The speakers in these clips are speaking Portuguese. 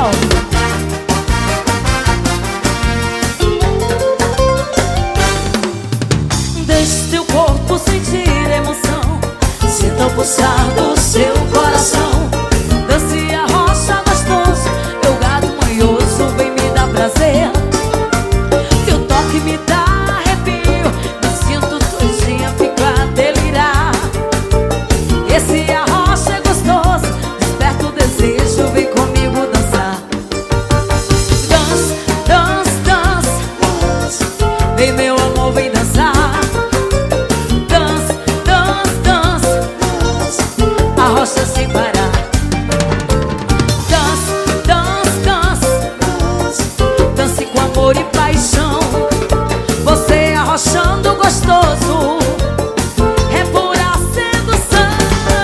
Rafael. Deixe teu corpo sentir emoção, sinta o pulsar do seu coração. Dance a rocha gostoso, meu gato manhoso vem me dar prazer. Teu toque me dá arrepio, me sinto doidinha, fico a delirar. Esse arrocha é gostoso, desperta o desejo, vem comigo dançar. Dance, dance, dance, vem meu amor, vem dançar. Dance, dance, dance, a rocha sem parar. Dance, dance, dance, dance com amor e paixão. Você arrochando gostoso, é pura sedução.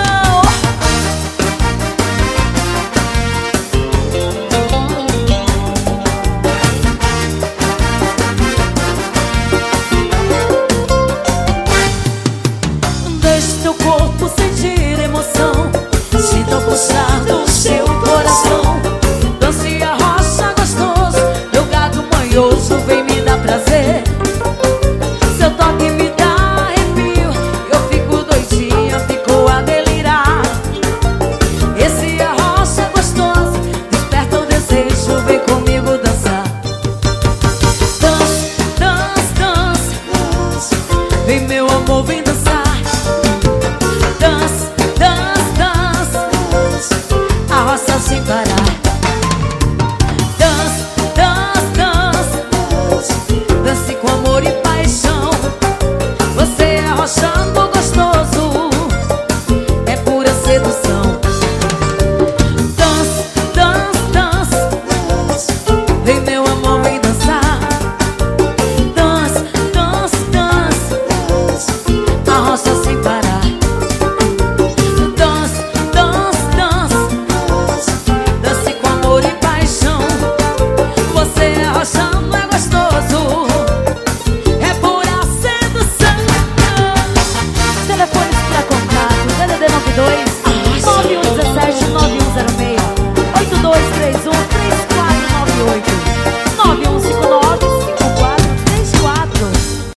Deixe teu corpo sentir emoção, sinta o pulsar do seu coração. Dance a rocha gostoso, meu gato manhoso vem me dar prazer. Seu toque me dá arrepio, eu fico doidinha, fico a delirar. Esse arrocha é gostoso, desperta o desejo, vem comigo dançar. Dance, dance, dance, vem meu amor, vem dançar. Dance, dance, dance, a roça sem parar. Dance, dance, dance, dance com amor e paixão. Você arrochando